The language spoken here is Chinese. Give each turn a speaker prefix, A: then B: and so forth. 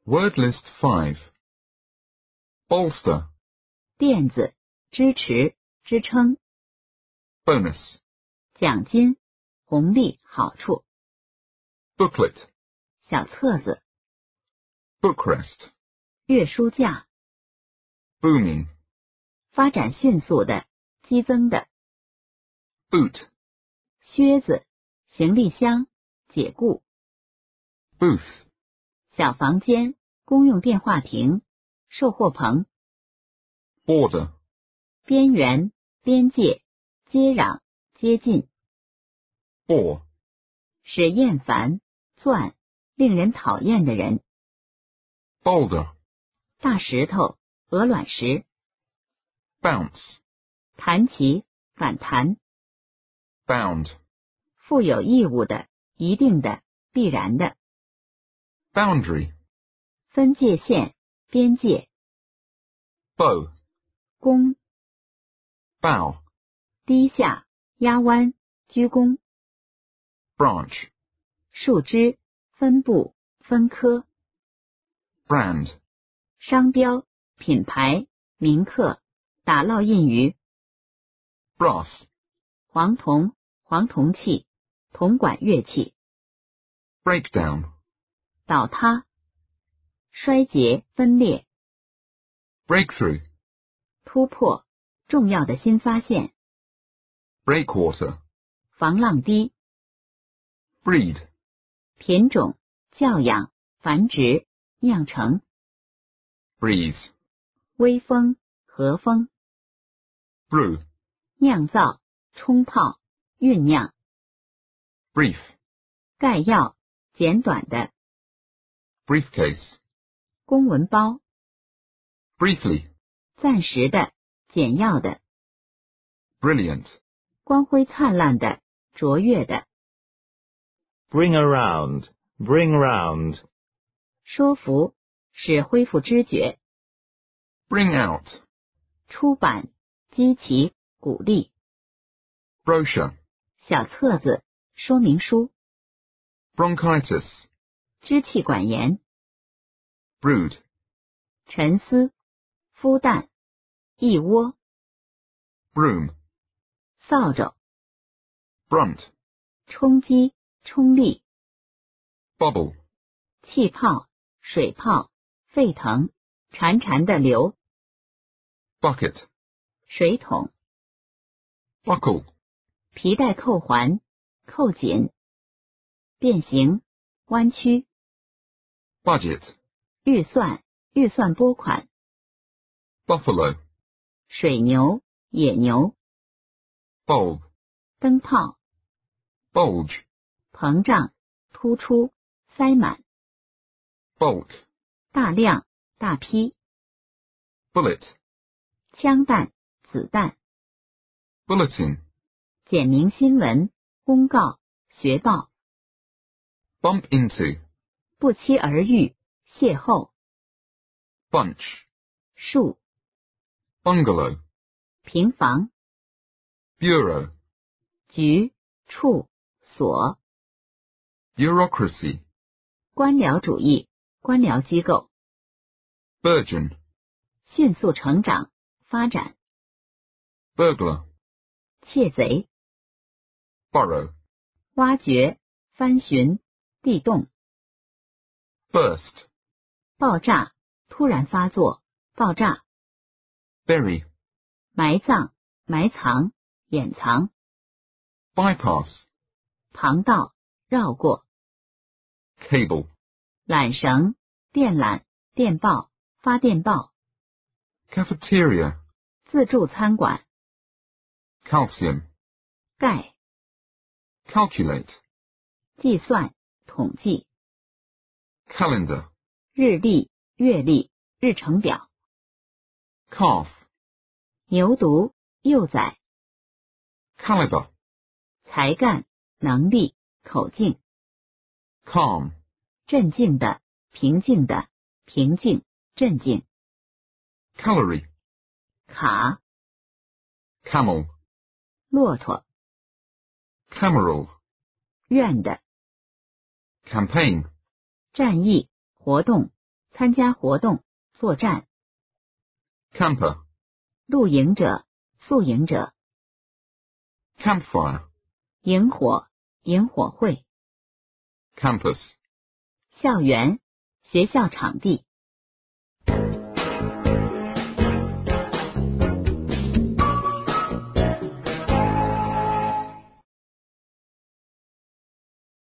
A: Word list 5. Bolster,
B: 垫子，支持，支撑。
A: bonus,
B: 奖金，红利，好处。
A: booklet,
B: 小册子，
A: bookrest,
B: 阅书架，
A: booming,
B: 发展迅速的，激增的。
A: boot,
B: 靴子，行李箱，解雇。
A: booth,
B: 小房间，公用电话亭，售货棚。
A: border,
B: 边缘，边界，接壤，接近。
A: bore,
B: 使厌烦，钻，令人讨厌的人。
A: boulder,
B: 大石头，鹅卵石。
A: bounce,
B: 弹起，反弹。
A: bound,
B: 负有义务的，一定的，必然的。
A: boundary,
B: 分界线，边界。
A: bow,
B: 弓，
A: bow,
B: 低下，压弯，鞠躬。
A: branch,
B: 树枝，分布，分科。
A: brand,
B: 商标，品牌，铭刻，打烙印于。
A: brass,
B: 黄铜，黄铜器，铜管乐器。
A: breakdown,
B: 倒塌，衰竭，分裂。
A: breakthrough,
B: 突破，重要的新发现。
A: breakwater,
B: 防浪堤。
A: breed,
B: 品种，教养，繁殖，酿成。
A: breeze,
B: 微风，和风。
A: brew,
B: 酿造，冲泡，酝酿。
A: brief,
B: 概要，简短的。
A: briefcase,
B: 公文包，
A: briefly,
B: 暂时的，简要的。
A: brilliant,
B: 光辉灿烂的，卓越的。
C: Bring around, bring round.
B: 说服，使恢复知觉。
A: bring out,
B: 出版，激起，鼓励。
A: brochure,
B: 小册子，说明书。
A: bronchitis,
B: 支气管炎。
A: brood,
B: 沉思，孵蛋，一窝。
A: broom,
B: 扫帚，
A: brunt,
B: 冲击，冲力。
A: bubble,
B: 气泡，水泡，沸腾，潺潺的流。
A: bucket,
B: 水桶，
A: buckle,
B: 皮带扣环，扣紧。变形，弯曲。
A: budget,
B: 预算，预算拨款。
A: buffalo,
B: 水牛，野牛。
A: bulb,
B: 灯泡，
A: bulge,
B: 膨胀，突出，塞满。
A: bulk,
B: 大量，大批。
A: bullet,
B: 枪弹，子弹。
A: bulletin,
B: 简明新闻，公告，学报。
A: bump into,
B: 不期而遇，邂逅。
A: bunch,
B: 树，
A: bungalow,
B: 平房。
A: bureau,
B: 局，处，所。
A: bureaucracy,
B: 官僚主义，官僚机构。
A: burgeon,
B: 迅速成长，发展。
A: burglar,
B: 窃贼，
A: burrow,
B: 挖掘，翻寻，地洞。
A: burst,
B: 爆炸，突然发作，爆炸。
A: bury,
B: 埋葬，埋藏，掩藏。
A: bypass,
B: 旁道，绕过。
A: cable,
B: 缆绳，电缆，电报，发电报。
A: cafeteria,
B: 自助餐馆。
A: calcium,
B: 钙，
A: calculate,
B: 计算，统计。
A: calendar,
B: 日历，月历，日程表。
A: calf,
B: 牛犊，幼崽。
A: caliber,
B: 才干，能力，口径。
A: calm,
B: 镇静的，平静的，平静，镇静。
A: calorie,
B: 卡，
A: camel,
B: 骆驼。
A: cameral,
B: 院的。
A: campaign,
B: 战役，活动， 参加活动，作战。
A: camper,
B: 露营者，宿营者。
A: campfire,
B: 萤火，萤火会。
A: campus,
B: 校园，学校场地。